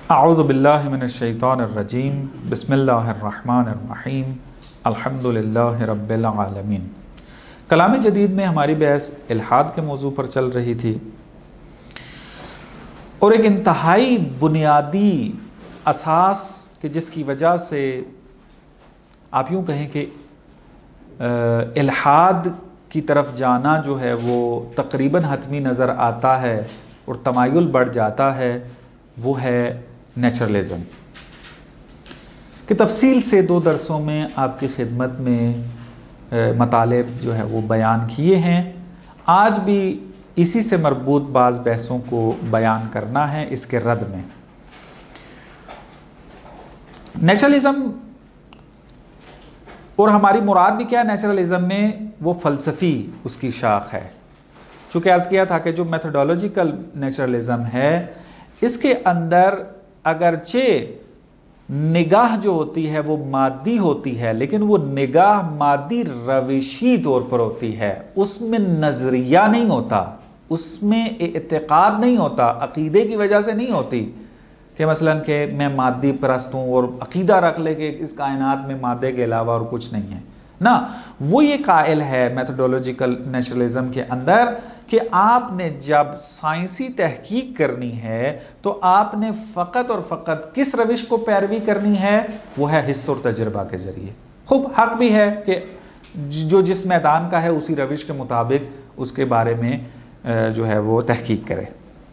اعوذ باللہ من الشیطان الرجیم بسم اللہ الرحمن الرحیم الحمد للہ رب العالمین۔ کلام جدید میں ہماری بحث الحاد کے موضوع پر چل رہی تھی، اور ایک انتہائی بنیادی اساس کہ جس کی وجہ سے آپ یوں کہیں کہ الحاد کی طرف جانا جو ہے وہ تقریباً حتمی نظر آتا ہے اور تمایل بڑھ جاتا ہے، وہ ہے نیچرلزم، کہ تفصیل سے 2 درسوں میں آپ کی خدمت میں مطالب جو ہے وہ بیان کیے ہیں۔ آج بھی اسی سے مربوط بعض بحثوں کو بیان کرنا ہے اس کے رد میں۔ نیچرلزم اور ہماری مراد بھی کیا ہے نیچرلزم میں؟ وہ فلسفی اس کی شاخ ہے۔ چونکہ عرض کیا تھا کہ جو میتھڈولوجیکل نیچرلزم ہے اس کے اندر اگرچہ نگاہ جو ہوتی ہے وہ مادی ہوتی ہے، لیکن وہ نگاہ مادی روشی طور پر ہوتی ہے، اس میں نظریہ نہیں ہوتا، اس میں اعتقاد نہیں ہوتا، عقیدے کی وجہ سے نہیں ہوتی کہ مثلا کہ میں مادی پرست ہوں اور عقیدہ رکھ لے کہ اس کائنات میں مادے کے علاوہ اور کچھ نہیں ہے۔ نہ، وہ یہ قائل ہے میتھڈولوجیکل نیچرلزم کے اندر کہ آپ نے جب سائنسی تحقیق کرنی ہے تو آپ نے فقط اور فقط کس روش کو پیروی کرنی ہے؟ وہ ہے حس اور تجربہ کے ذریعے۔ خوب حق بھی ہے کہ جو جس میدان کا ہے اسی روش کے مطابق اس کے بارے میں جو ہے وہ تحقیق کرے،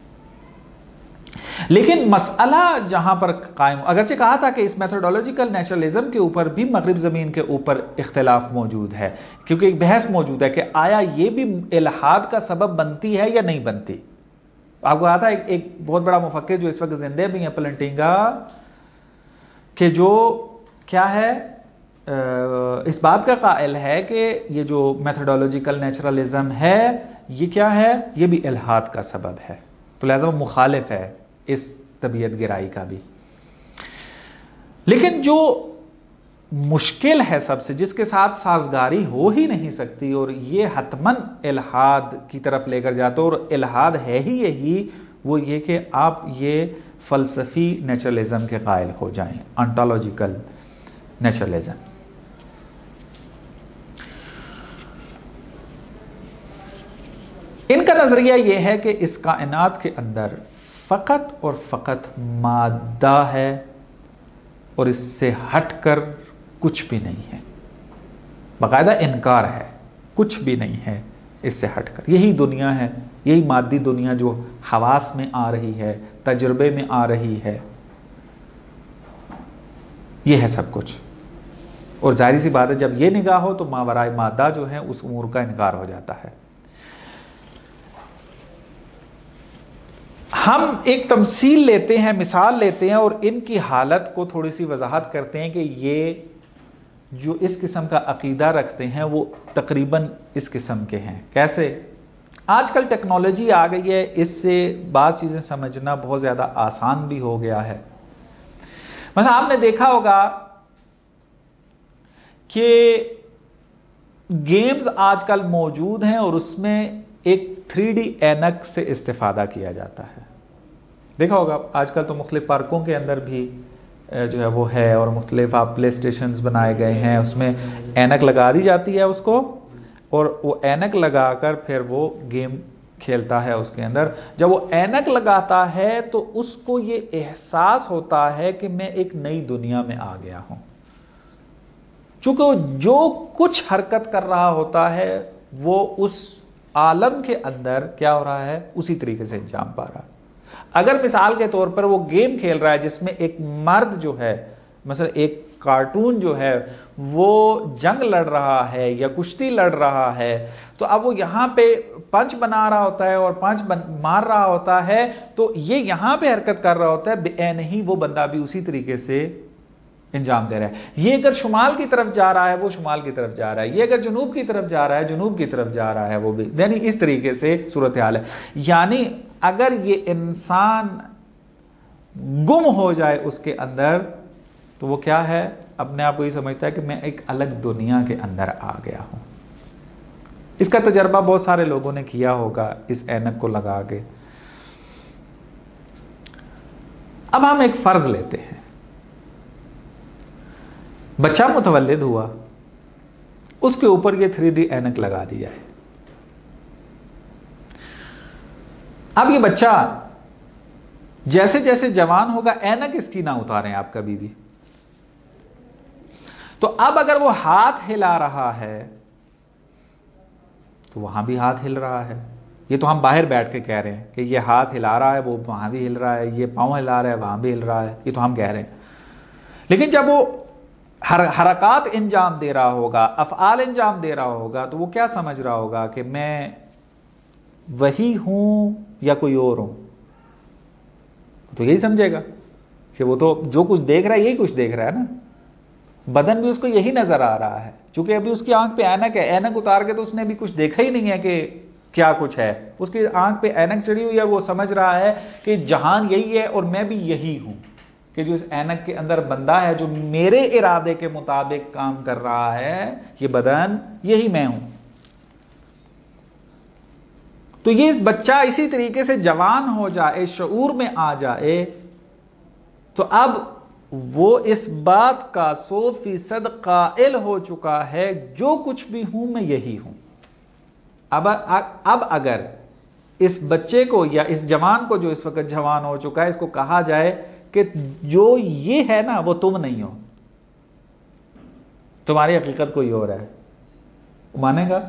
لیکن مسئلہ جہاں پر قائم، اگرچہ کہا تھا کہ اس میتھڈولوجیکل نیچرلزم کے اوپر بھی مغرب زمین کے اوپر اختلاف موجود ہے، کیونکہ ایک بحث موجود ہے کہ آیا یہ بھی الحاد کا سبب بنتی ہے یا نہیں بنتی۔ آپ کو کہا تھا ایک بہت بڑا مفکر جو اس وقت زندہ بھی ہیں پلنٹینگا، کہ جو کیا ہے اس بات کا قائل ہے کہ یہ جو میتھڈولوجیکل نیچرلزم ہے یہ کیا ہے؟ یہ بھی الحاد کا سبب ہے، تو لہذا وہ مخالف ہے اس طبیعت گرائی کا بھی۔ لیکن جو مشکل ہے سب سے، جس کے ساتھ سازگاری ہو ہی نہیں سکتی اور یہ حتماً الحاد کی طرف لے کر جاتا، اور الحاد ہے ہی یہی، وہ یہ کہ آپ یہ فلسفی نیچرلزم کے قائل ہو جائیں، انٹالوجیکل نیچرلزم۔ ان کا نظریہ یہ ہے کہ اس کائنات کے اندر فقط اور فقط مادہ ہے اور اس سے ہٹ کر کچھ بھی نہیں ہے، باقاعدہ انکار ہے، کچھ بھی نہیں ہے اس سے ہٹ کر۔ یہی دنیا ہے، یہی مادی دنیا جو حواس میں آ رہی ہے، تجربے میں آ رہی ہے، یہ ہے سب کچھ۔ اور ظاہری سی بات ہے جب یہ نگاہ ہو تو ماورائے مادہ جو ہے اس امور کا انکار ہو جاتا ہے۔ ہم ایک تمثیل لیتے ہیں، مثال لیتے ہیں اور ان کی حالت کو تھوڑی سی وضاحت کرتے ہیں کہ یہ جو اس قسم کا عقیدہ رکھتے ہیں وہ تقریباً اس قسم کے ہیں۔ کیسے؟ آج کل ٹیکنالوجی آ گئی ہے، اس سے بعض چیزیں سمجھنا بہت زیادہ آسان بھی ہو گیا ہے۔ مثلا آپ نے دیکھا ہوگا کہ گیمز آج کل موجود ہیں اور اس میں ایک 3D اینک سے استفادہ کیا جاتا ہے۔ دیکھا ہوگا آج کل تو مختلف پارکوں کے اندر بھی جو ہے وہ ہے، اور مختلف آپ پلے اسٹیشنز بنائے گئے ہیں، اس میں اینک لگا دی جاتی ہے اس کو، اور وہ اینک لگا کر پھر وہ گیم کھیلتا ہے اس کے اندر۔ جب وہ اینک لگاتا ہے تو اس کو یہ احساس ہوتا ہے کہ میں ایک نئی دنیا میں آ گیا ہوں، چونکہ وہ جو کچھ حرکت کر رہا ہوتا ہے وہ اس عالم کے اندر کیا ہو رہا ہے اسی طریقے سے انجام پا رہا ہے۔ اگر مثال کے طور پر وہ گیم کھیل رہا ہے جس میں ایک مرد جو ہے، مثلا ایک کارٹون جو ہے وہ جنگ لڑ رہا ہے یا کشتی لڑ رہا ہے، تو اب وہ یہاں پہ پنچ بنا رہا ہوتا ہے اور پنچ مار رہا ہوتا ہے، تو یہ یہاں پہ حرکت کر رہا ہوتا ہے، بے نہیں وہ بندہ بھی اسی طریقے سے انجام دے رہا ہے۔ یہ اگر شمال کی طرف جا رہا ہے وہ شمال کی طرف جا رہا ہے، یہ اگر جنوب کی طرف جا رہا ہے جنوب کی طرف جا رہا ہے وہ بھی، یعنی اس طریقے سے صورتحال ہے۔ یعنی اگر یہ انسان گم ہو جائے اس کے اندر تو وہ کیا ہے؟ اپنے آپ کو یہ سمجھتا ہے کہ میں ایک الگ دنیا کے اندر آ گیا ہوں۔ اس کا تجربہ بہت سارے لوگوں نے کیا ہوگا اس اینک کو لگا کے۔ اب ہم ایک فرض لیتے ہیں، بچہ متولد ہوا، اس کے اوپر یہ 3D اینک لگا دی جائے۔ اب یہ بچہ جیسے جیسے جوان ہوگا اینک اس کی نہ اتاریں آپ کبھی بھی، تو اب اگر وہ ہاتھ ہلا رہا ہے تو وہاں بھی ہاتھ ہل رہا ہے۔ یہ تو ہم باہر بیٹھ کے کہہ رہے ہیں کہ یہ ہاتھ ہلا رہا ہے، وہ وہاں بھی ہل رہا ہے، یہ پاؤں ہلا رہا ہے، وہاں بھی ہل رہا ہے، یہ تو ہم کہہ رہے ہیں۔ لیکن جب وہ حرکات انجام دے رہا ہوگا، افعال انجام دے رہا ہوگا، تو وہ کیا سمجھ رہا ہوگا کہ میں وہی ہوں یا کوئی اور ہوں؟ تو یہی سمجھے گا کہ وہ تو جو کچھ دیکھ رہا ہے یہی کچھ دیکھ رہا ہے نا، بدن بھی اس کو یہی نظر آ رہا ہے، چونکہ ابھی اس کی آنکھ پہ اینک ہے، اینک اتار کے تو اس نے بھی کچھ دیکھا ہی نہیں ہے کہ کیا کچھ ہے، اس کی آنکھ پہ اینک چڑھی ہوئی ہے، وہ سمجھ رہا ہے کہ جہان یہی ہے اور میں بھی یہی ہوں، کہ جو اس اینک کے اندر بندہ ہے جو میرے ارادے کے مطابق کام کر رہا ہے، یہ بدن یہی میں ہوں۔ تو یہ بچہ اسی طریقے سے جوان ہو جائے، شعور میں آ جائے، تو اب وہ اس بات کا 100% قائل ہو چکا ہے جو کچھ بھی ہوں میں یہی ہوں۔ اب اگر اس بچے کو یا اس جوان کو جو اس وقت جوان ہو چکا ہے، اس کو کہا جائے کہ جو یہ ہے نا وہ تم نہیں ہو، تمہاری حقیقت کوئی اور ہے، مانے گا؟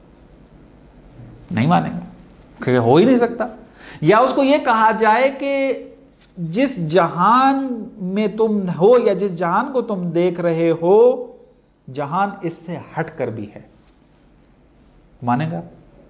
نہیں مانے گا، کہ ہو ہی نہیں سکتا۔ یا اس کو یہ کہا جائے کہ جس جہان میں تم ہو یا جس جہان کو تم دیکھ رہے ہو، جہان اس سے ہٹ کر بھی ہے، مانے گا؟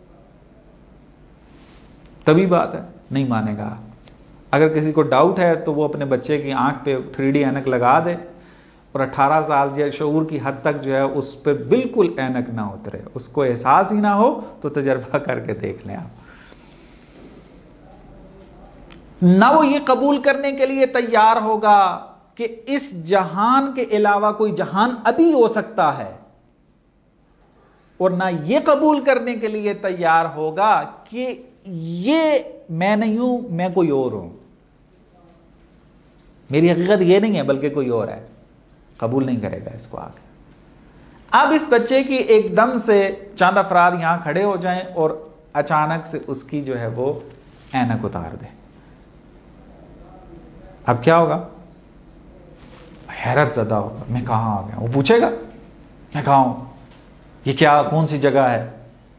تبھی بات ہے، نہیں مانے گا۔ اگر کسی کو ڈاؤٹ ہے تو وہ اپنے بچے کی آنکھ پہ 3D اینک لگا دے اور 18 سال یا شعور کی حد تک جو ہے اس پہ بالکل اینک نہ اترے، اس کو احساس ہی نہ ہو، تو تجربہ کر کے دیکھ لیں آپ۔ نہ وہ یہ قبول کرنے کے لیے تیار ہوگا کہ اس جہان کے علاوہ کوئی جہان ابھی ہو سکتا ہے، اور نہ یہ قبول کرنے کے لیے تیار ہوگا کہ یہ میں نہیں ہوں، میں کوئی اور ہوں، میری حقیقت یہ نہیں ہے بلکہ کوئی اور ہے، قبول نہیں کرے گا اس کو آگے۔ اب اس بچے کی ایک دم سے چند افراد یہاں کھڑے ہو جائیں اور اچانک سے اس کی جو ہے وہ اینک اتار دیں، اب کیا ہوگا؟ حیرت زدہ ہوگا، میں کہاں آ گیا؟ وہ پوچھے گا میں کہاں ہوں، یہ کیا، کون سی جگہ ہے؟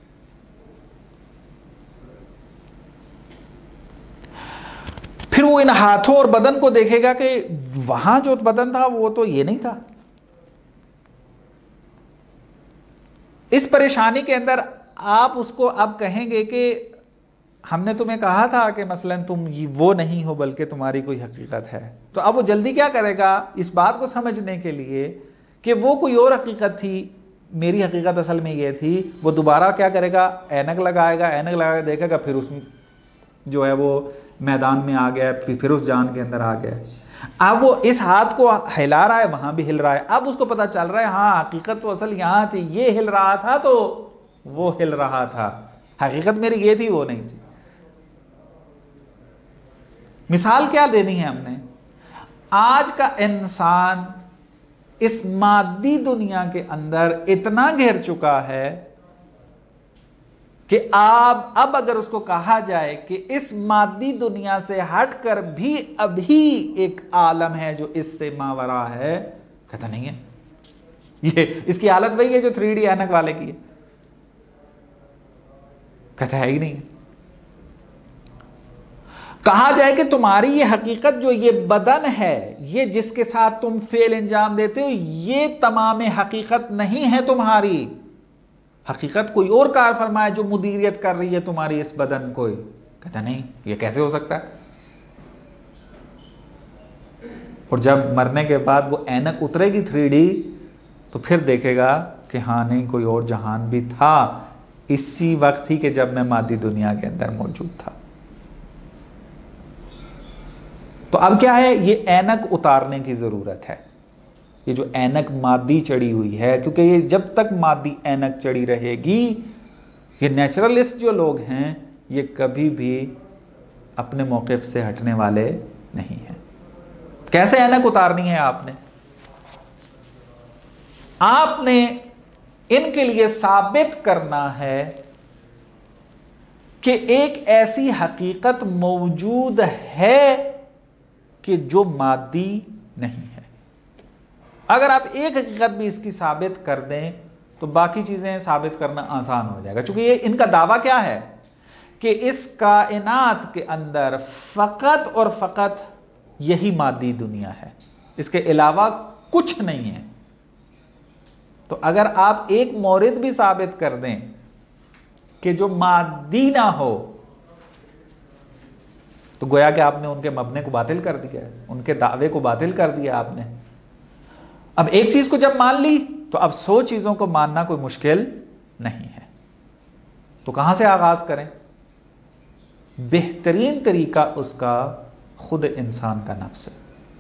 پھر وہ ان ہاتھوں اور بدن کو دیکھے گا کہ وہاں جو بدن تھا وہ تو یہ نہیں تھا۔ اس پریشانی کے اندر آپ اس کو اب کہیں گے کہ ہم نے تمہیں کہا تھا کہ مثلا تم وہ نہیں ہو بلکہ تمہاری کوئی حقیقت ہے، تو اب وہ جلدی کیا کرے گا اس بات کو سمجھنے کے لیے کہ وہ کوئی اور حقیقت تھی، میری حقیقت اصل میں یہ تھی۔ وہ دوبارہ کیا کرے گا؟ اینک لگائے گا، اینک لگا کے دیکھے گا، پھر اس جو ہے وہ میدان میں آ گیا، پھر اس جان کے اندر آ گیا۔ اب وہ اس ہاتھ کو ہلا رہا ہے، وہاں بھی ہل رہا ہے، اب اس کو پتا چل رہا ہے ہاں حقیقت تو اصل یہاں تھی، یہ ہل رہا تھا تو وہ ہل رہا تھا، حقیقت میری یہ تھی وہ نہیں تھی۔ مثال کیا دینی ہے ہم نے؟ آج کا انسان اس مادی دنیا کے اندر اتنا گھر چکا ہے کہ اب اگر اس کو کہا جائے کہ اس مادی دنیا سے ہٹ کر بھی ابھی ایک عالم ہے جو اس سے ماورا ہے، کہتا نہیں ہے، یہ اس کی حالت وہی ہے جو 3D اینک والے کی ہے، کہتا ہے ہی نہیں۔ کہا جائے کہ تمہاری یہ حقیقت جو یہ بدن ہے، یہ جس کے ساتھ تم فعل انجام دیتے ہو، یہ تمام حقیقت نہیں ہے تمہاری، حقیقت کوئی اور کار فرمائے جو مدیریت کر رہی ہے تمہاری اس بدن کو، کہتا نہیں، یہ کیسے ہو سکتا ہے؟ اور جب مرنے کے بعد وہ اینک اترے گی 3D، تو پھر دیکھے گا کہ ہاں نہیں، کوئی اور جہان بھی تھا اسی وقت ہی کہ جب میں مادی دنیا کے اندر موجود تھا۔ تو اب کیا ہے؟ یہ اینک اتارنے کی ضرورت ہے، یہ جو اینک مادی چڑھی ہوئی ہے، کیونکہ یہ جب تک مادی اینک چڑھی رہے گی، یہ نیچرلسٹ جو لوگ ہیں یہ کبھی بھی اپنے موقف سے ہٹنے والے نہیں ہیں۔ کیسے اینک اتارنی ہے آپ نے ان کے لیے ثابت کرنا ہے کہ ایک ایسی حقیقت موجود ہے کہ جو مادی نہیں ہے۔ اگر آپ ایک حقیقت بھی اس کی ثابت کر دیں تو باقی چیزیں ثابت کرنا آسان ہو جائے گا، چونکہ یہ ان کا دعویٰ کیا ہے کہ اس کائنات کے اندر فقط اور فقط یہی مادی دنیا ہے، اس کے علاوہ کچھ نہیں ہے۔ تو اگر آپ ایک مورد بھی ثابت کر دیں کہ جو مادی نہ ہو تو گویا کہ آپ نے ان کے مبنے کو باطل کر دیا ہے، ان کے دعوے کو باطل کر دیا آپ نے۔ اب ایک چیز کو جب مان لی تو اب 100 چیزوں کو ماننا کوئی مشکل نہیں ہے۔ تو کہاں سے آغاز کریں؟ بہترین طریقہ اس کا خود انسان کا نفس ہے۔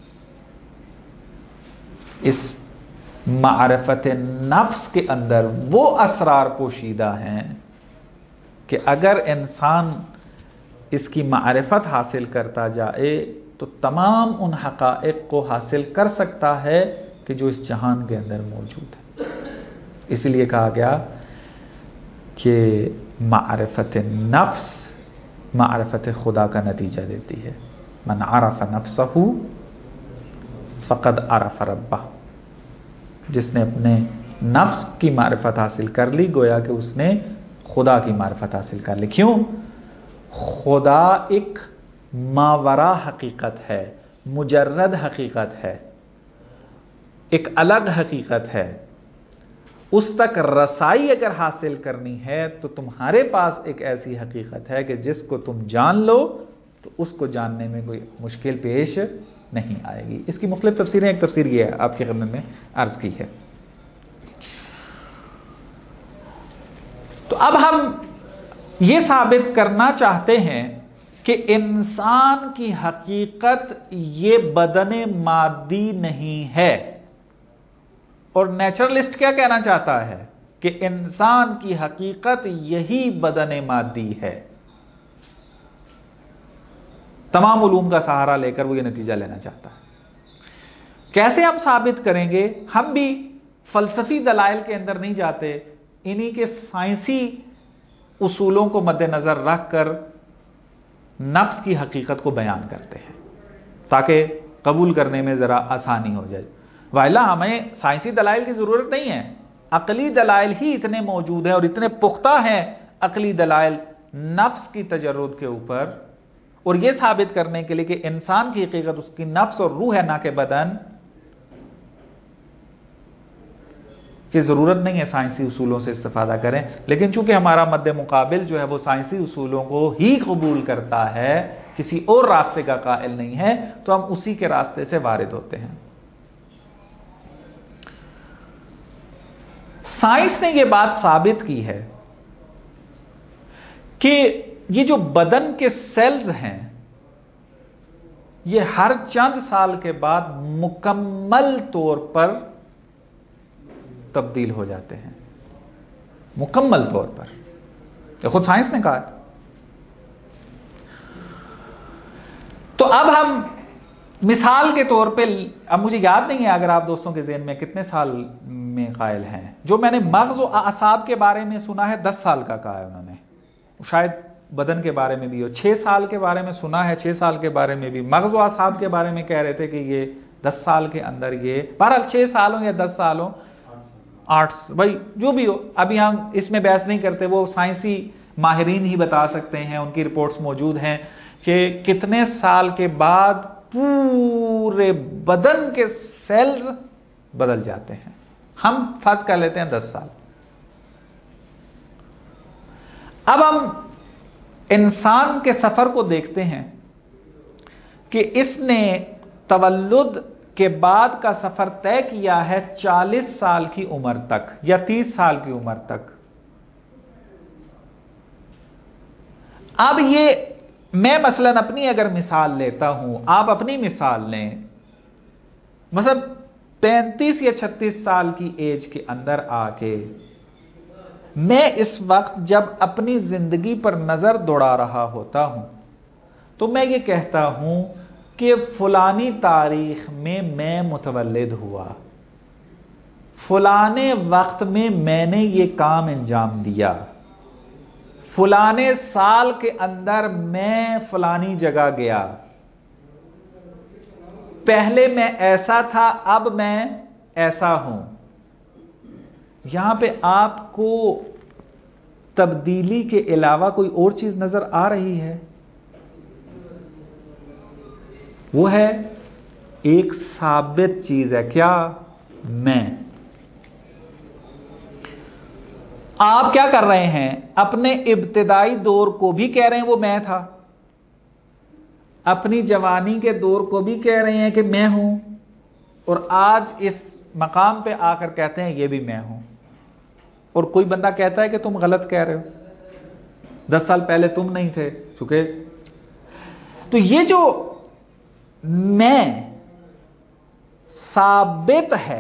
اس معرفت نفس کے اندر وہ اسرار پوشیدہ ہیں کہ اگر انسان اس کی معرفت حاصل کرتا جائے تو تمام ان حقائق کو حاصل کر سکتا ہے کہ جو اس جہان کے اندر موجود ہے۔ اس لیے کہا گیا کہ معرفت نفس معرفت خدا کا نتیجہ دیتی ہے۔ من عرف نفسہ فقد عرف ربہ، جس نے اپنے نفس کی معرفت حاصل کر لی گویا کہ اس نے خدا کی معرفت حاصل کر لی۔ کیوں؟ خدا ایک ماورا حقیقت ہے، مجرد حقیقت ہے، ایک الگ حقیقت ہے۔ اس تک رسائی اگر حاصل کرنی ہے تو تمہارے پاس ایک ایسی حقیقت ہے کہ جس کو تم جان لو تو اس کو جاننے میں کوئی مشکل پیش نہیں آئے گی۔ اس کی مختلف تفسیریں، ایک تفسیر یہ ہے آپ کی خدمت میں عرض کی ہے۔ تو اب ہم یہ ثابت کرنا چاہتے ہیں کہ انسان کی حقیقت یہ بدن مادی نہیں ہے، اور نیچرلسٹ کیا کہنا چاہتا ہے کہ انسان کی حقیقت یہی بدن مادی ہے۔ تمام علوم کا سہارا لے کر وہ یہ نتیجہ لینا چاہتا ہے۔ کیسے ہم ثابت کریں گے؟ ہم بھی فلسفی دلائل کے اندر نہیں جاتے، انہی کے سائنسی اصولوں کو مد نظر رکھ کر نفس کی حقیقت کو بیان کرتے ہیں تاکہ قبول کرنے میں ذرا آسانی ہو جائے۔ وائلا ہمیں سائنسی دلائل کی ضرورت نہیں ہے، عقلی دلائل ہی اتنے موجود ہیں اور اتنے پختہ ہیں عقلی دلائل نفس کی تجرد کے اوپر، اور یہ ثابت کرنے کے لیے کہ انسان کی حقیقت اس کی نفس اور روح ہے نہ کہ بدن، کی ضرورت نہیں ہے سائنسی اصولوں سے استفادہ کریں۔ لیکن چونکہ ہمارا مد مقابل جو ہے وہ سائنسی اصولوں کو ہی قبول کرتا ہے، کسی اور راستے کا قائل نہیں ہے، تو ہم اسی کے راستے سے وارد ہوتے ہیں۔ سائنس نے یہ بات ثابت کی ہے کہ یہ جو بدن کے سیلز ہیں یہ ہر چند سال کے بعد مکمل طور پر تبدیل ہو جاتے ہیں، مکمل طور پر، یہ خود سائنس نے کہا ہے۔ تو اب ہم مثال کے طور پہ، اب مجھے یاد نہیں ہے اگر آپ دوستوں کے ذہن میں کتنے سال میں قائل ہیں، جو میں نے مغز و اعصاب کے بارے میں سنا ہے 10 سال کا کہا ہے انہوں نے، شاید بدن کے بارے میں بھی ہو 6 سال کے بارے میں سنا ہے، 6 سال کے بارے میں بھی، مغز و اعصاب کے بارے میں کہہ رہے تھے کہ یہ 10 سال کے اندر، یہ بہرحال 6 سال ہوں یا 10 سال ہوں، 8 بھائی جو بھی ہو، ابھی ہم اس میں بحث نہیں کرتے، وہ سائنسی ماہرین ہی بتا سکتے ہیں، ان کی رپورٹس موجود ہیں کہ کتنے سال کے بعد پورے بدن کے سیلز بدل جاتے ہیں۔ ہم فرض کر لیتے ہیں 10 سال۔ اب ہم انسان کے سفر کو دیکھتے ہیں کہ اس نے تولد کے بعد کا سفر طے کیا ہے 40 سال کی عمر تک یا 30 سال کی عمر تک۔ اب یہ میں مثلا اپنی اگر مثال لیتا ہوں، آپ اپنی مثال لیں، مثلا 35 یا 36 سال کی ایج کے اندر آ کے میں اس وقت جب اپنی زندگی پر نظر دوڑا رہا ہوتا ہوں تو میں یہ کہتا ہوں کہ فلانی تاریخ میں متولد ہوا، فلانے وقت میں نے یہ کام انجام دیا، فلانے سال کے اندر میں فلانی جگہ گیا، پہلے میں ایسا تھا اب میں ایسا ہوں. یہاں پہ آپ کو تبدیلی کے علاوہ کوئی اور چیز نظر آ رہی ہے؟ وہ ہے ایک ثابت چیز ہے. کیا؟ میں. آپ کیا کر رہے ہیں؟ اپنے ابتدائی دور کو بھی کہہ رہے ہیں وہ میں تھا، اپنی جوانی کے دور کو بھی کہہ رہے ہیں کہ میں ہوں، اور آج اس مقام پہ آ کر کہتے ہیں یہ بھی میں ہوں. اور کوئی بندہ کہتا ہے کہ تم غلط کہہ رہے ہو، 10 سال پہلے تم نہیں تھے. چونکہ تو یہ جو میں ثابت ہے،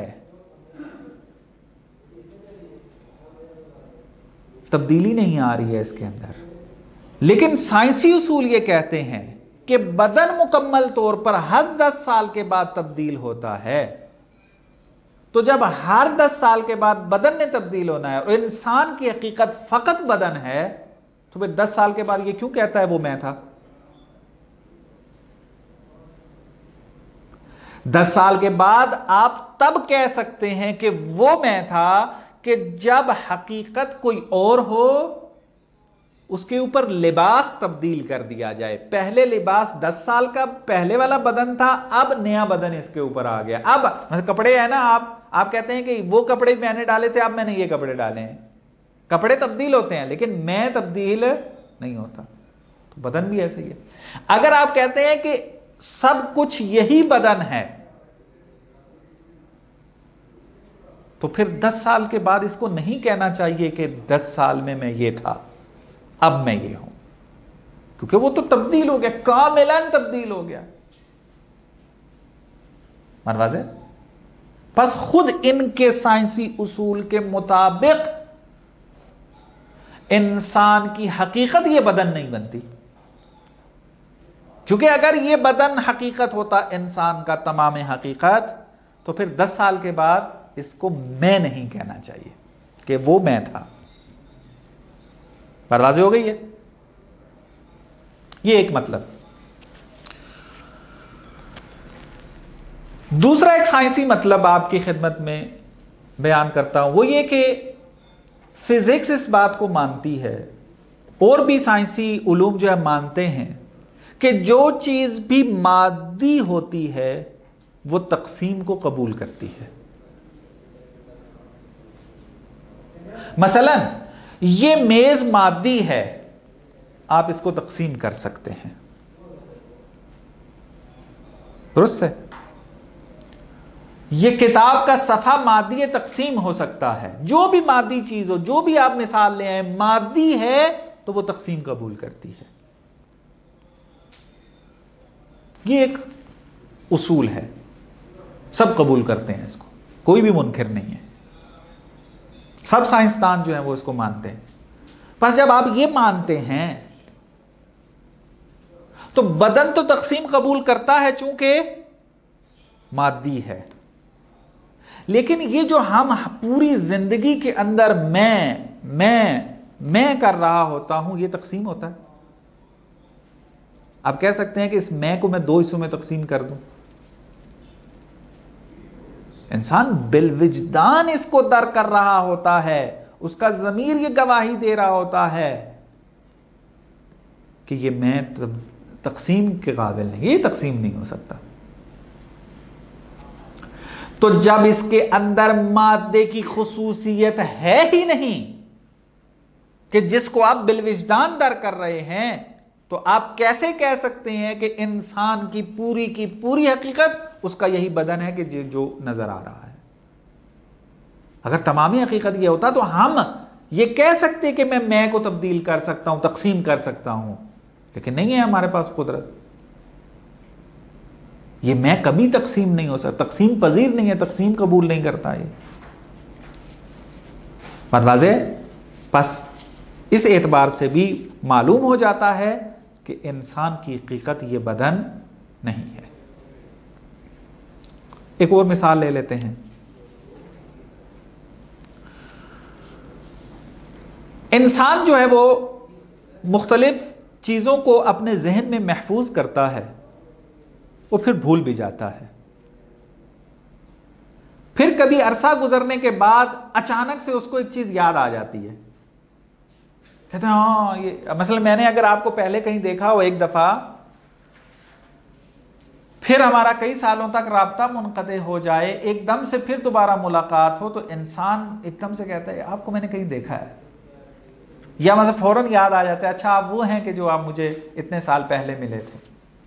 تبدیلی نہیں آ رہی ہے اس کے اندر. لیکن سائنسی اصول یہ کہتے ہیں کہ بدن مکمل طور پر ہر 10 سال کے بعد تبدیل ہوتا ہے. تو جب ہر 10 سال کے بعد بدن نے تبدیل ہونا ہے اور انسان کی حقیقت فقط بدن ہے، تو پھر 10 سال کے بعد یہ کیوں کہتا ہے وہ میں تھا؟ 10 سال کے بعد آپ تب کہہ سکتے ہیں کہ وہ میں تھا کہ جب حقیقت کوئی اور ہو، اس کے اوپر لباس تبدیل کر دیا جائے. پہلے لباس 10 سال کا پہلے والا بدن تھا، اب نیا بدن اس کے اوپر آ گیا. اب کپڑے ہیں نا، آپ کہتے ہیں کہ وہ کپڑے میں نے ڈالے تھے اب میں نے یہ کپڑے ڈالے ہیں. کپڑے تبدیل ہوتے ہیں لیکن میں تبدیل نہیں ہوتا. تو بدن بھی ایسے ہی ہے. اگر آپ کہتے ہیں کہ سب کچھ یہی بدن ہے، تو پھر 10 سال کے بعد اس کو نہیں کہنا چاہیے کہ 10 سال میں یہ تھا اب میں یہ ہوں، کیونکہ وہ تو تبدیل ہو گیا، کاملاً تبدیل ہو گیا. واضح؟ پس خود ان کے سائنسی اصول کے مطابق انسان کی حقیقت یہ بدن نہیں بنتی. کیونکہ اگر یہ بدن حقیقت ہوتا انسان کا تمام حقیقت، تو پھر 10 سال کے بعد اس کو میں نہیں کہنا چاہیے کہ وہ میں تھا. واضح ہو گئی ہے؟ یہ ایک مطلب. دوسرا ایک سائنسی مطلب آپ کی خدمت میں بیان کرتا ہوں، وہ یہ کہ فزکس اس بات کو مانتی ہے، اور بھی سائنسی علوم جو ہے مانتے ہیں، کہ جو چیز بھی مادی ہوتی ہے وہ تقسیم کو قبول کرتی ہے. مثلا یہ میز مادی ہے، آپ اس کو تقسیم کر سکتے ہیں، درست ہے؟ یہ کتاب کا صفحہ مادی تقسیم ہو سکتا ہے. جو بھی مادی چیز ہو، جو بھی آپ مثال لے آئیں، مادی ہے تو وہ تقسیم قبول کرتی ہے. یہ ایک اصول ہے، سب قبول کرتے ہیں اس کو، کوئی بھی منکر نہیں ہے. سب سائنسدان جو ہیں وہ اس کو مانتے ہیں. بس جب آپ یہ مانتے ہیں تو بدن تو تقسیم قبول کرتا ہے چونکہ مادی ہے، لیکن یہ جو ہم پوری زندگی کے اندر میں کر رہا ہوتا ہوں، یہ تقسیم ہوتا ہے. آپ کہہ سکتے ہیں کہ اس میں کو میں 2 حصوں میں تقسیم کر دوں. انسان بالوجدان اس کو در کر رہا ہوتا ہے، اس کا ضمیر یہ گواہی دے رہا ہوتا ہے کہ یہ میں تقسیم کے قابل نہیں، یہ تقسیم نہیں ہو سکتا. تو جب اس کے اندر مادے کی خصوصیت ہے ہی نہیں کہ جس کو آپ بالوجدان در کر رہے ہیں، تو آپ کیسے کہہ سکتے ہیں کہ انسان کی پوری حقیقت اس کا یہی بدن ہے کہ جو نظر آ رہا ہے؟ اگر تمامی حقیقت یہ ہوتا تو ہم یہ کہہ سکتے کہ میں کو تبدیل کر سکتا ہوں، تقسیم کر سکتا ہوں، لیکن نہیں ہے ہمارے پاس قدرت. یہ میں کبھی تقسیم نہیں ہو سکتا، تقسیم پذیر نہیں ہے، تقسیم قبول نہیں کرتا. یہ بات واضح ہے؟ پس اس اعتبار سے بھی معلوم ہو جاتا ہے کہ انسان کی حقیقت یہ بدن نہیں ہے. ایک اور مثال لے لیتے ہیں. انسان جو ہے وہ مختلف چیزوں کو اپنے ذہن میں محفوظ کرتا ہے، وہ پھر بھول بھی جاتا ہے. پھر کبھی عرصہ گزرنے کے بعد اچانک سے اس کو ایک چیز یاد آ جاتی ہے. کہتے ہیں ہاں یہ مثلا میں نے اگر آپ کو پہلے کہیں دیکھا ہو ایک دفعہ، پھر ہمارا کئی سالوں تک رابطہ منقطع ہو جائے، ایک دم سے پھر دوبارہ ملاقات ہو، تو انسان ایک دم سے کہتا ہے آپ کو میں نے کہیں دیکھا ہے، یا مطلب فوراً یاد آ جاتا ہے اچھا آپ وہ ہیں کہ جو آپ مجھے اتنے سال پہلے ملے تھے.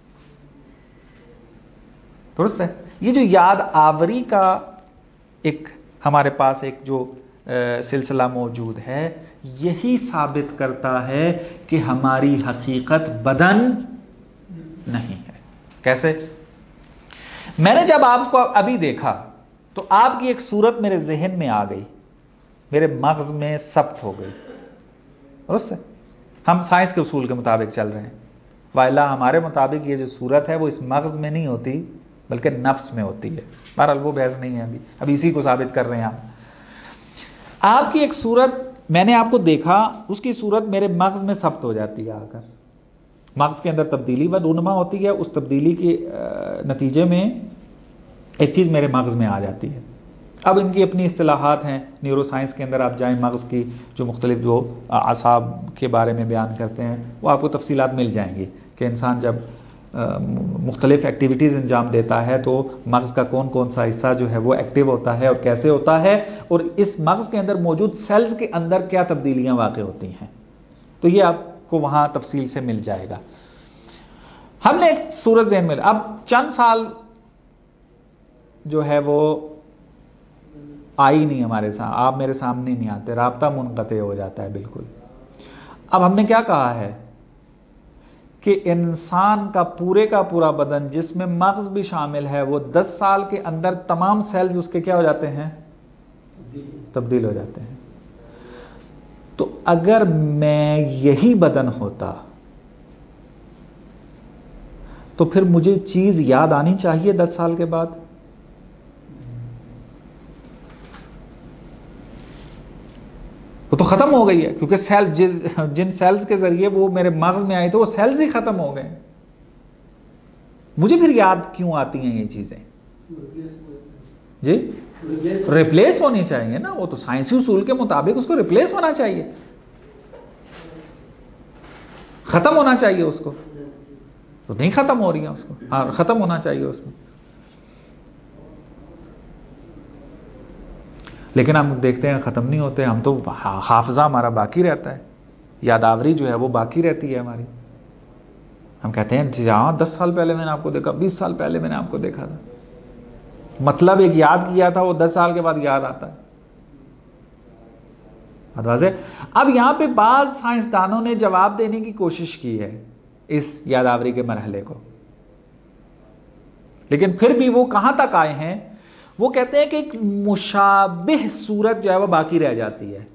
درست ہے. یہ جو یاد آوری کا ایک ہمارے پاس ایک جو سلسلہ موجود ہے، یہی ثابت کرتا ہے کہ ہماری حقیقت بدن نہیں ہے. کیسے؟ میں نے جب آپ کو ابھی دیکھا تو آپ کی ایک صورت میرے ذہن میں آ گئی، میرے مغز میں ثبت ہو گئی. درست ہے. ہم سائنس کے اصول کے مطابق چل رہے ہیں، وائلا ہمارے مطابق یہ جو صورت ہے وہ اس مغز میں نہیں ہوتی بلکہ نفس میں ہوتی ہے. بہرحال وہ بحث نہیں ہے، ابھی اسی کو ثابت کر رہے ہیں. آپ کی ایک صورت میں نے آپ کو دیکھا، اس کی صورت میرے مغز میں ثبت ہو جاتی ہے. آ کر مغز کے اندر تبدیلی و رونما ہوتی ہے، اس تبدیلی کے نتیجے میں ایک چیز میرے مغز میں آ جاتی ہے. اب ان کی اپنی اصطلاحات ہیں، نیورو سائنس کے اندر آپ جائیں، مغز کی جو مختلف جو اعصاب کے بارے میں بیان کرتے ہیں وہ آپ کو تفصیلات مل جائیں گی کہ انسان جب مختلف ایکٹیویٹیز انجام دیتا ہے تو مغز کا کون کون سا حصہ جو ہے وہ ایکٹیو ہوتا ہے اور کیسے ہوتا ہے، اور اس مغز کے اندر موجود سیلز کے اندر کیا تبدیلیاں واقع ہوتی ہیں. تو یہ آپ کو وہاں تفصیل سے مل جائے گا. ہم نے ایک صورت ذہن میں، اب چند سال جو ہے وہ آئی نہیں ہمارے ساتھ، آپ میرے سامنے نہیں آتے، رابطہ منقطع ہو جاتا ہے بالکل. اب ہم نے کیا کہا ہے کہ انسان کا پورا بدن جس میں مغز بھی شامل ہے، وہ 10 سال کے اندر تمام سیلز اس کے کیا ہو جاتے ہیں؟ تبدیل ہو جاتے ہیں. تو اگر میں یہی بدن ہوتا تو پھر مجھے چیز یاد آنی چاہیے 10 سال کے بعد. وہ تو ختم ہو گئی ہے، کیونکہ سیل جن سیلز کے ذریعے وہ میرے مغز میں آئے تھے وہ سیلز ہی ختم ہو گئے. مجھے پھر یاد کیوں آتی ہیں یہ چیزیں؟ جی ریپلیس ہونی چاہیے نا، وہ تو سائنسی اصول کے مطابق اس کو ریپلیس ہونا چاہیے، ختم ہونا چاہیے اس کو. تو نہیں ختم ہو رہی ہیں اس کو، ہاں ختم ہونا چاہیے اس میں. لیکن ہم دیکھتے ہیں ختم نہیں ہوتے، ہم تو حافظہ ہمارا باقی رہتا ہے، یاداوری جو ہے وہ باقی رہتی ہے ہماری. ہم کہتے ہیں جہاں 10 سال پہلے میں نے آپ کو دیکھا، 20 سال پہلے میں نے آپ کو دیکھا تھا. مطلب ایک یاد کیا تھا، وہ 10 سال کے بعد یاد آتا ہے. اب یہاں پہ بعض سائنسدانوں نے جواب دینے کی کوشش کی ہے اس یاداوری کے مرحلے کو، لیکن پھر بھی وہ کہاں تک آئے ہیں؟ وہ کہتے ہیں کہ ایک مشابہ صورت جو ہے وہ باقی رہ جاتی ہے.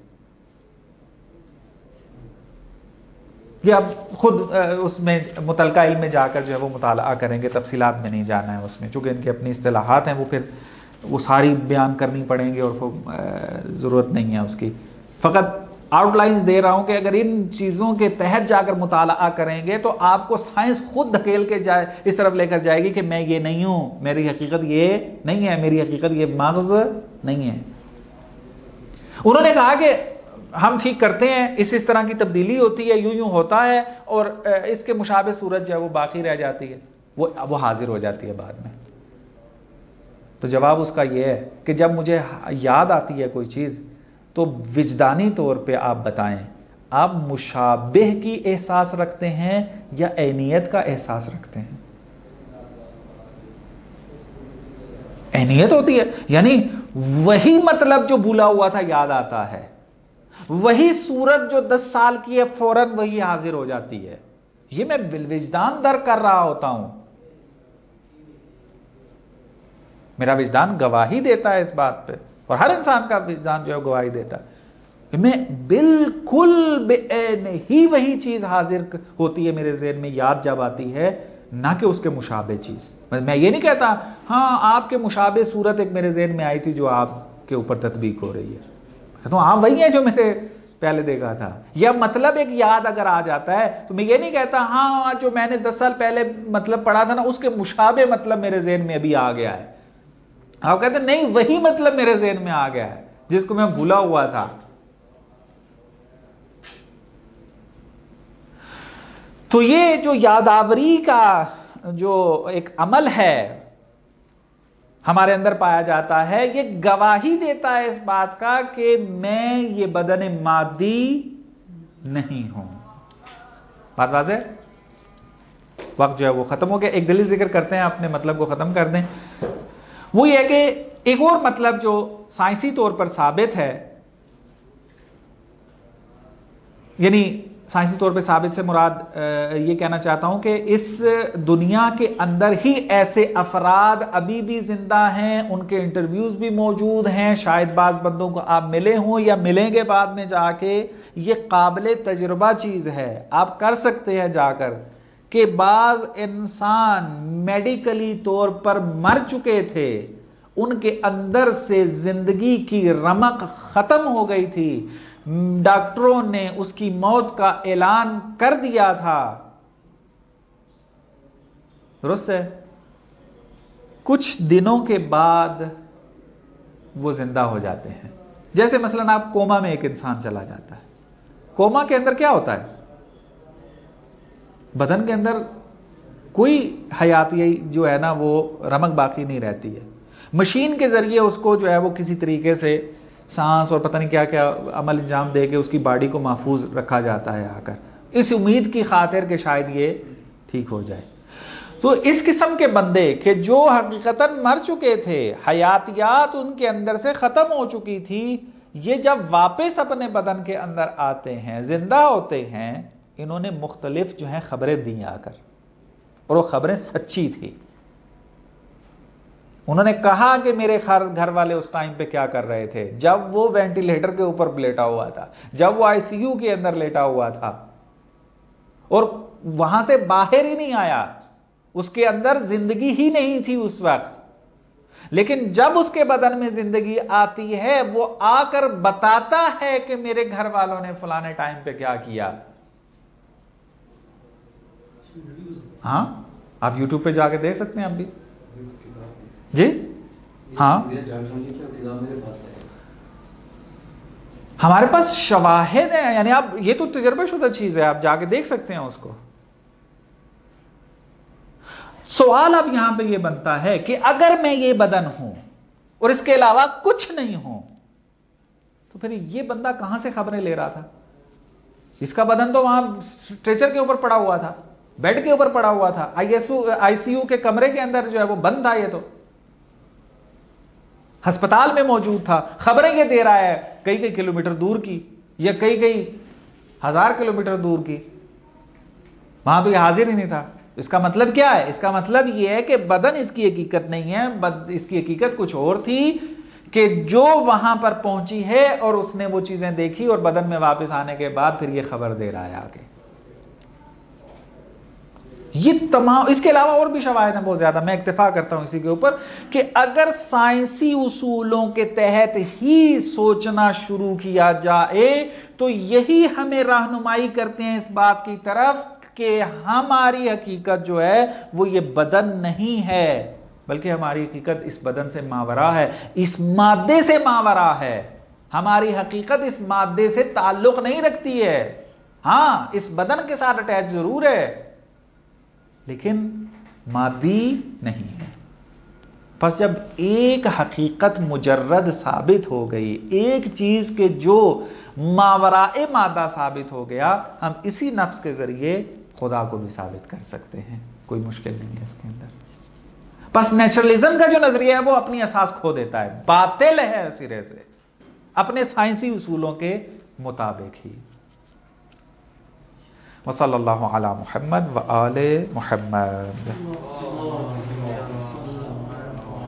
یہ اب خود اس میں متعلقہ علم میں جا کر جو ہے وہ مطالعہ کریں گے، تفصیلات میں نہیں جانا ہے اس میں، چونکہ ان کی اپنی اصطلاحات ہیں، وہ پھر وہ ساری بیان کرنی پڑیں گی اور ضرورت نہیں ہے اس کی. فقط آؤٹ لائنز دے رہا ہوں کہ اگر ان چیزوں کے تحت جا کر مطالعہ کریں گے تو آپ کو سائنس خود دھکیل کے جائے اس طرف لے کر جائے گی کہ میں یہ نہیں ہوں، میری حقیقت یہ نہیں ہے، میری حقیقت یہ مغز نہیں ہے. انہوں نے کہا کہ ہم ٹھیک کرتے ہیں، اس طرح کی تبدیلی ہوتی ہے، یوں ہوتا ہے، اور اس کے مشابہ صورت جو ہے وہ باقی رہ جاتی ہے، وہ حاضر ہو جاتی ہے بعد میں. تو جواب اس کا یہ ہے کہ جب مجھے یاد آتی ہے کوئی چیز تو وجدانی طور پہ آپ بتائیں، آپ مشابہ کی احساس رکھتے ہیں یا عینیت کا احساس رکھتے ہیں؟ عینیت ہوتی ہے، یعنی وہی مطلب جو بھولا ہوا تھا یاد آتا ہے، وہی صورت جو 10 سال کی ہے فوراً وہی حاضر ہو جاتی ہے. یہ میں بالوجدان درک کر رہا ہوتا ہوں، میرا وجدان گواہی دیتا ہے اس بات پہ، اور ہر انسان کا وجدان جو ہے گواہی دیتا ہے کہ میں بالکل بعین ہی وہی چیز حاضر ہوتی ہے میرے ذہن میں، یاد جب آتی ہے، نہ کہ اس کے مشابہ چیز. میں یہ نہیں کہتا ہاں آپ کے مشابہ صورت ایک میرے ذہن میں آئی تھی جو آپ کے اوپر تطبیق ہو رہی ہے، تو آپ وہی ہیں جو میں نے پہلے دیکھا تھا. یا مطلب ایک یاد اگر آ جاتا ہے تو میں یہ نہیں کہتا ہاں جو میں نے 10 سال پہلے مطلب پڑھا تھا نا اس کے مشابہ مطلب میرے ذہن میں ابھی آ گیا ہے. آپ کہتے ہیں نہیں وہی مطلب میرے ذہن میں آ گیا ہے جس کو میں بھولا ہوا تھا. تو یہ جو یاداوری کا جو ایک عمل ہے ہمارے اندر پایا جاتا ہے، یہ گواہی دیتا ہے اس بات کا کہ میں یہ بدن مادی نہیں ہوں. بات واضح؟ وقت جو ہے وہ ختم ہو گیا. ایک دلیل ذکر کرتے ہیں، اپنے مطلب کو ختم کر دیں. وہ یہ کہ ایک اور مطلب جو سائنسی طور پر ثابت ہے، یعنی سائنسی طور پہ ثابت سے مراد یہ کہنا چاہتا ہوں کہ اس دنیا کے اندر ہی ایسے افراد ابھی بھی زندہ ہیں، ان کے انٹرویوز بھی موجود ہیں، شاید بعض بندوں کو آپ ملے ہوں یا ملیں گے بعد میں جا کے. یہ قابل تجربہ چیز ہے، آپ کر سکتے ہیں جا کر، کہ بعض انسان میڈیکلی طور پر مر چکے تھے، ان کے اندر سے زندگی کی رمق ختم ہو گئی تھی، ڈاکٹروں نے اس کی موت کا اعلان کر دیا تھا. درست ہے؟ کچھ دنوں کے بعد وہ زندہ ہو جاتے ہیں. جیسے مثلا آپ کوما میں ایک انسان چلا جاتا ہے. کوما کے اندر کیا ہوتا ہے؟ بدن کے اندر کوئی حیاتی جو ہے نا وہ رمق باقی نہیں رہتی ہے. مشین کے ذریعے اس کو جو ہے وہ کسی طریقے سے سانس اور پتہ نہیں کیا کیا عمل انجام دے کے اس کی باڈی کو محفوظ رکھا جاتا ہے آ کر، اس امید کی خاطر کہ شاید یہ ٹھیک ہو جائے. تو اس قسم کے بندے کہ جو حقیقتاً مر چکے تھے، حیاتیات ان کے اندر سے ختم ہو چکی تھی، یہ جب واپس اپنے بدن کے اندر آتے ہیں، زندہ ہوتے ہیں، انہوں نے مختلف جو ہیں خبریں دی آ کر، اور وہ خبریں سچی تھی. انہوں نے کہا کہ میرے گھر والے اس ٹائم پہ کیا کر رہے تھے جب وہ وینٹیلیٹر کے اوپر لیٹا ہوا تھا، جب وہ آئی سی یو کے اندر لیٹا ہوا تھا اور وہاں سے باہر ہی نہیں آیا، اس کے اندر زندگی ہی نہیں تھی اس وقت. لیکن جب اس کے بدن میں زندگی آتی ہے، وہ آ کر بتاتا ہے کہ میرے گھر والوں نے فلانے ٹائم پہ کیا کیا. ہاں آپ یوٹیوب پہ جا کے دیکھ سکتے ہیں اب بھی. جی ہاں ہمارے پاس شواہد ہیں، یعنی آپ یہ تو تجربہ شدہ چیز ہے، آپ جا کے دیکھ سکتے ہیں اس کو. سوال اب یہاں پہ یہ بنتا ہے کہ اگر میں یہ بدن ہوں اور اس کے علاوہ کچھ نہیں ہوں تو پھر یہ بندہ کہاں سے خبریں لے رہا تھا؟ اس کا بدن تو وہاں اسٹریچر کے اوپر پڑا ہوا تھا، بیڈ کے اوپر پڑا ہوا تھا، آئی سی یو کے کمرے کے اندر جو ہے وہ بند تھا، یہ تو ہسپتال میں موجود تھا. خبریں یہ دے رہا ہے کئی کئی کلومیٹر دور کی یا کئی کئی 1000 کلومیٹر دور کی، وہاں تو یہ حاضر ہی نہیں تھا. اس کا مطلب کیا ہے؟ اس کا مطلب یہ ہے کہ بدن اس کی حقیقت نہیں ہے، اس کی حقیقت کچھ اور تھی کہ جو وہاں پر پہنچی ہے اور اس نے وہ چیزیں دیکھی اور بدن میں واپس آنے کے بعد پھر یہ خبر دے رہا ہے آگے. یہ تمام، اس کے علاوہ اور بھی شواہد ہیں بہت زیادہ، میں اکتفا کرتا ہوں اسی کے اوپر کہ اگر سائنسی اصولوں کے تحت ہی سوچنا شروع کیا جائے تو یہی ہمیں رہنمائی کرتے ہیں اس بات کی طرف کہ ہماری حقیقت جو ہے وہ یہ بدن نہیں ہے، بلکہ ہماری حقیقت اس بدن سے ماورا ہے، اس مادے سے ماورا ہے. ہماری حقیقت اس مادے سے تعلق نہیں رکھتی ہے. ہاں اس بدن کے ساتھ اٹیچ ضرور ہے لیکن مادی نہیں ہے. پس جب ایک حقیقت مجرد ثابت ہو گئی، ایک چیز کے جو ماوراء مادہ ثابت ہو گیا، ہم اسی نفس کے ذریعے خدا کو بھی ثابت کر سکتے ہیں. کوئی مشکل نہیں ہے اس کے اندر. پس نیچرلزم کا جو نظریہ ہے وہ اپنی اساس کھو دیتا ہے، باطل ہے سرے سے، اپنے سائنسی اصولوں کے مطابق ہی. وصلی اللہ علی محمد و آل محمد.